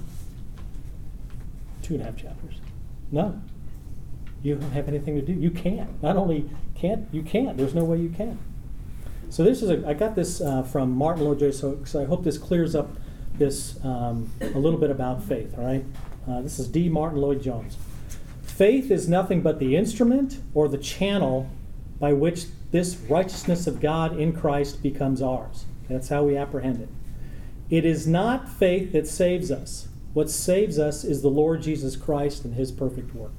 2.5 chapters, no. You don't have anything to do. You can't. Not only can't, you can't. There's no way you can. So this is I got this from Martin Lloyd-Jones, so I hope this clears up this a little bit about faith, all right? This is D. Martin Lloyd-Jones. Faith is nothing but the instrument or the channel by which this righteousness of God in Christ becomes ours. That's how we apprehend it. It is not faith that saves us. What saves us is the Lord Jesus Christ and his perfect work.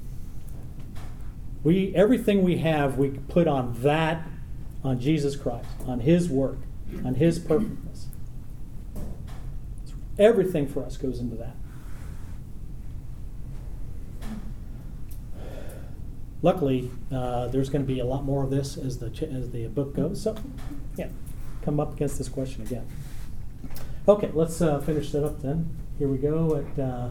Everything we have, we put on that, on Jesus Christ, on his work, on his perfectness. Everything for us goes into that. Luckily, there's going to be a lot more of this as the book goes. So, yeah, come up against this question again. Okay, let's finish that up then. Here we go at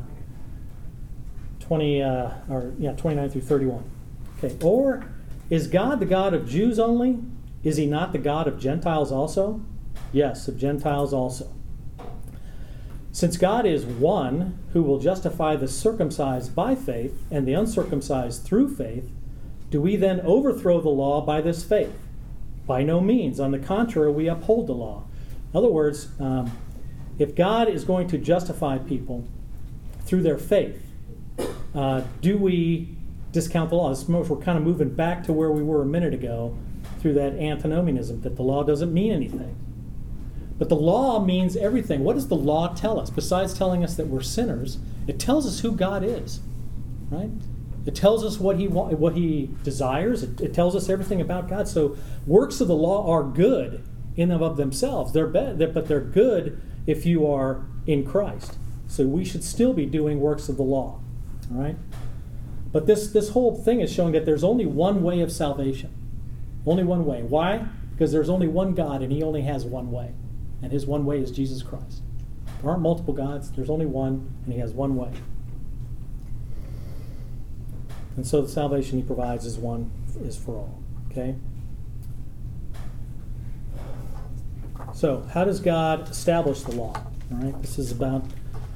29 through 31. Okay, or is God the God of Jews only? Is he not the God of Gentiles also? Yes, of Gentiles also. Since God is one who will justify the circumcised by faith and the uncircumcised through faith, do we then overthrow the law by this faith? By no means. On the contrary, we uphold the law. In other words, if God is going to justify people through their faith, do we discount the law? We're kind of moving back to where we were a minute ago through that antinomianism, that the law doesn't mean anything. But the law means everything. What does the law tell us? Besides telling us that we're sinners, it tells us who God is, right? It tells us what he desires. It tells us everything about God. So works of the law are good in and of themselves. They're bad, but they're good if you are in Christ. So we should still be doing works of the law, all right? But this whole thing is showing that there's only one way of salvation. Only one way. Why? Because there's only one God, and he only has one way. And his one way is Jesus Christ. There aren't multiple gods. There's only one, and he has one way. And so the salvation he provides is for all. Okay? So, how does God establish the law? All right, this is about,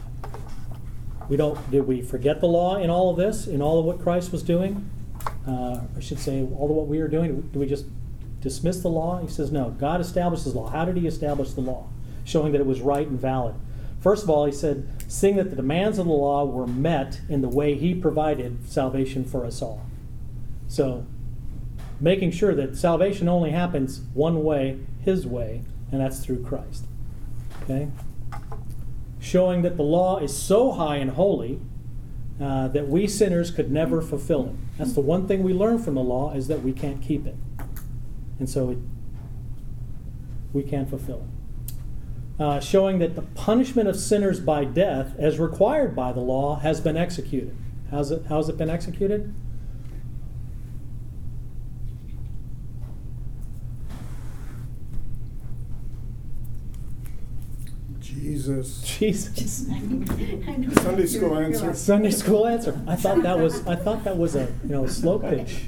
did we forget the law in all of this, in all of what Christ was doing? I should say, all of what we are doing, do we just dismiss the law? He says, no, God establishes law. How did he establish the law? Showing that it was right and valid. First of all, he said, seeing that the demands of the law were met in the way he provided salvation for us all. So, making sure that salvation only happens one way, his way, and that's through Christ. Okay? Showing that the law is so high and holy that we sinners could never fulfill it. That's the one thing we learn from the law, is that we can't keep it. And so we can't fulfill it. Showing that the punishment of sinners by death, as required by the law, has been executed. How's it been executed? Jesus. Sunday school answer. Sunday school answer. I thought that was a slow pitch.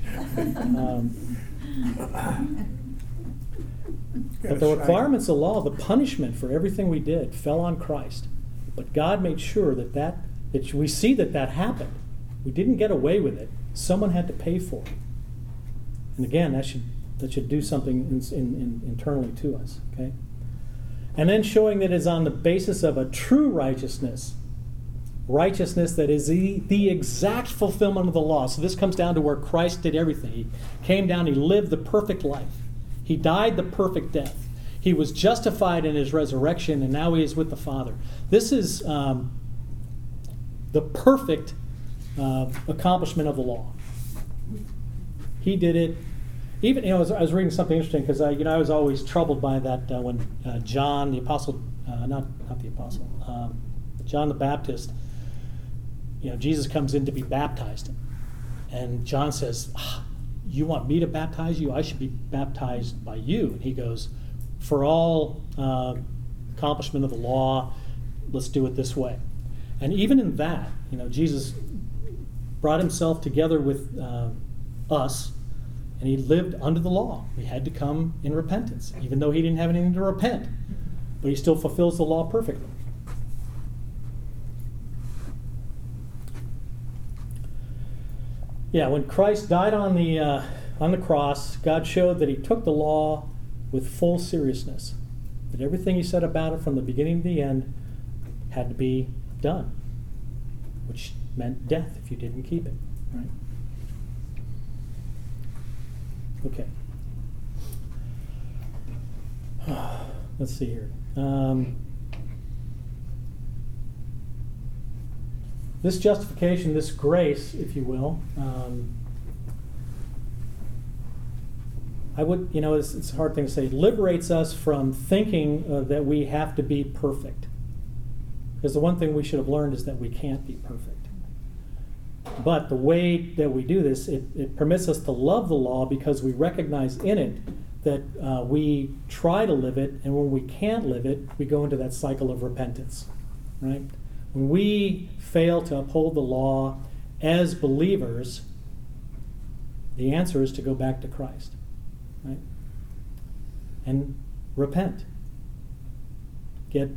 But the requirements of law, the punishment for everything we did, fell on Christ. But God made sure that we see that happened. We didn't get away with it. Someone had to pay for it. And again, that should do something internally to us. Okay. And then showing that it's on the basis of a true righteousness that is the exact fulfillment of the law. So this comes down to where Christ did everything. He came down, he lived the perfect life. He died the perfect death. He was justified in his resurrection, and now he is with the Father. This is the perfect accomplishment of the law. He did it. Even I was reading something interesting, because I was always troubled by that when John the Apostle, not the Apostle, John the Baptist, Jesus comes in to be baptized, and John says, "You want me to baptize you? I should be baptized by you." And he goes, "For all accomplishment of the law, let's do it this way." And even in that, Jesus brought himself together with us. And he lived under the law. He had to come in repentance, even though he didn't have anything to repent. But he still fulfills the law perfectly. Yeah, when Christ died on the cross, God showed that he took the law with full seriousness. That everything he said about it from the beginning to the end had to be done, which meant death if you didn't keep it. Right? Okay. Let's see here. This justification, this grace, if you will, I would, it's a hard thing to say, liberates us from thinking that we have to be perfect. Because the one thing we should have learned is that we can't be perfect. But the way that we do this, it permits us to love the law because we recognize in it that we try to live it, and when we can't live it, we go into that cycle of repentance, right? When we fail to uphold the law as believers, the answer is to go back to Christ, right? And repent. You're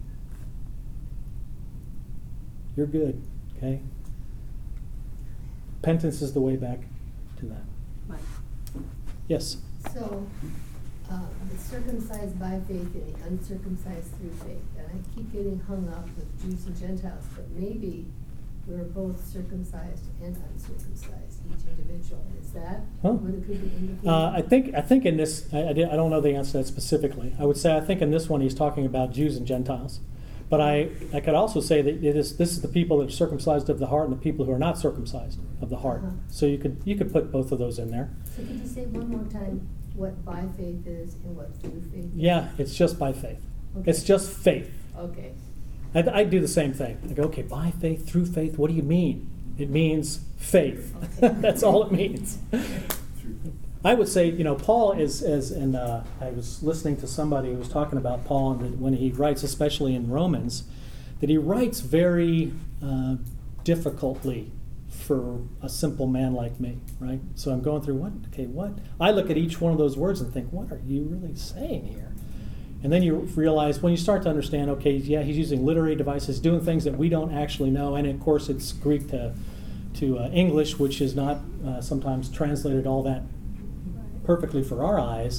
good, okay? Repentance is the way back to that. Mike. Yes? So, the circumcised by faith and the uncircumcised through faith. And I keep getting hung up with Jews and Gentiles, but maybe we're both circumcised and uncircumcised, each individual. Is that what it could be indicating? I think in this, I don't know the answer to that specifically. I would say I think in this one he's talking about Jews and Gentiles. But I could also say that this is the people that are circumcised of the heart and the people who are not circumcised of the heart. So you could put both of those in there. So could you say one more time what by faith is and what through faith is? Yeah, it's just by faith. Okay. It's just faith. Okay. I do the same thing. I go, okay, by faith, through faith, what do you mean? It means faith. Okay. That's all it means. I would say, Paul is and I was listening to somebody who was talking about Paul, and when he writes, especially in Romans, that he writes very difficultly for a simple man like me, right? So I'm going through, what? I look at each one of those words and think, what are you really saying here? And then you realize, when you start to understand, okay, yeah, he's using literary devices, doing things that we don't actually know, and of course it's Greek to English, which is not sometimes translated all that perfectly for our eyes.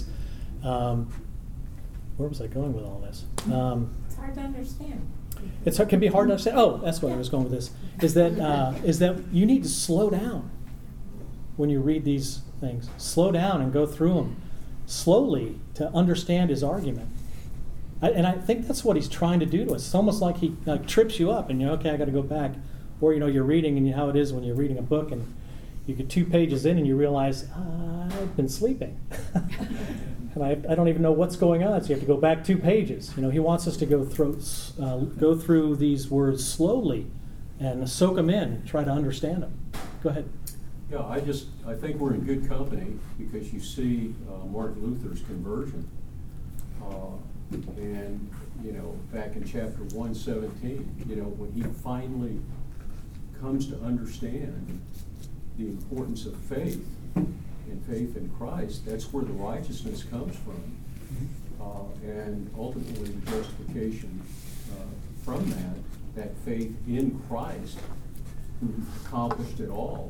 Where was I going with all this? It's hard to understand. It can be hard to understand. Oh, that's where I was going with this. Is that you need to slow down when you read these things. Slow down and go through them slowly to understand his argument. And I think that's what he's trying to do to us. It's almost like he trips you up, and okay, I got to go back. Or you're reading, and how it is when you're reading a book, and you get 2 pages in, and you realize I've been sleeping, and I don't even know what's going on. So you have to go back 2 pages. He wants us to go through these words slowly and soak them in, try to understand them. Go ahead. Yeah, I think we're in good company because you see Martin Luther's conversion. And, back in chapter 117, when he finally comes to understand the importance of faith and faith in Christ, that's where the righteousness comes from. And ultimately the justification from that faith in Christ, who accomplished it all,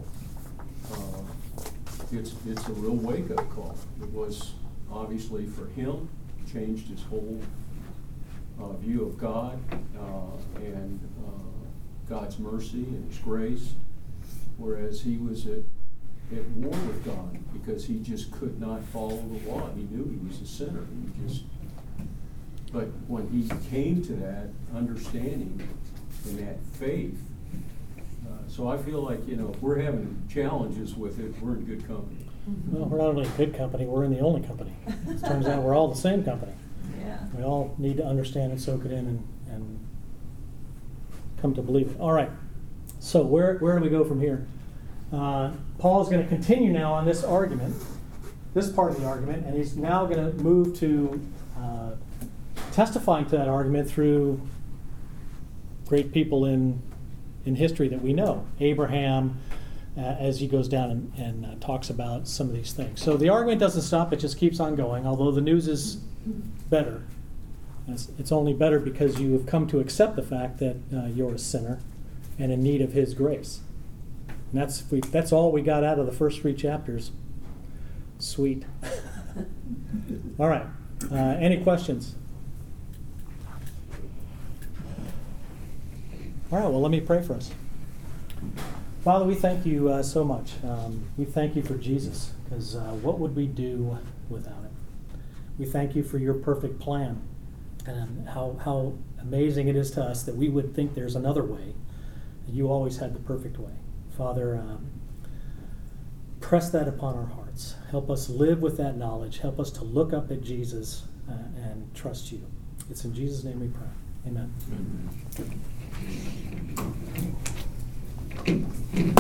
it's a real wake-up call. It was obviously for him, changed his whole view of God and God's mercy and his grace, whereas he was at war with God because he just could not follow the law. He knew he was a sinner. But when he came to that understanding and that faith, so I feel like, if we're having challenges with it, we're in good company. Well, we're not only in good company, we're in the only company. It turns out we're all the same company. Yeah. We all need to understand and soak it in and come to believe it. All right. So where do we go from here? Paul's going to continue now on this argument, this part of the argument, and he's now going to move to testifying to that argument through great people in history that we know. Abraham, as he goes down and talks about some of these things. So the argument doesn't stop, it just keeps on going, although the news is better. It's only better because you have come to accept the fact that you're a sinner and in need of his grace. And that's all we got out of the first 3 chapters. Sweet. All right. Any questions? All right, well, let me pray for us. Father, we thank you so much. We thank you for Jesus, because what would we do without him? We thank you for your perfect plan, and how amazing it is to us that we would think there's another way. You always had the perfect way. Father, press that upon our hearts. Help us live with that knowledge. Help us to look up at Jesus and trust you. It's in Jesus' name we pray. Amen. Amen.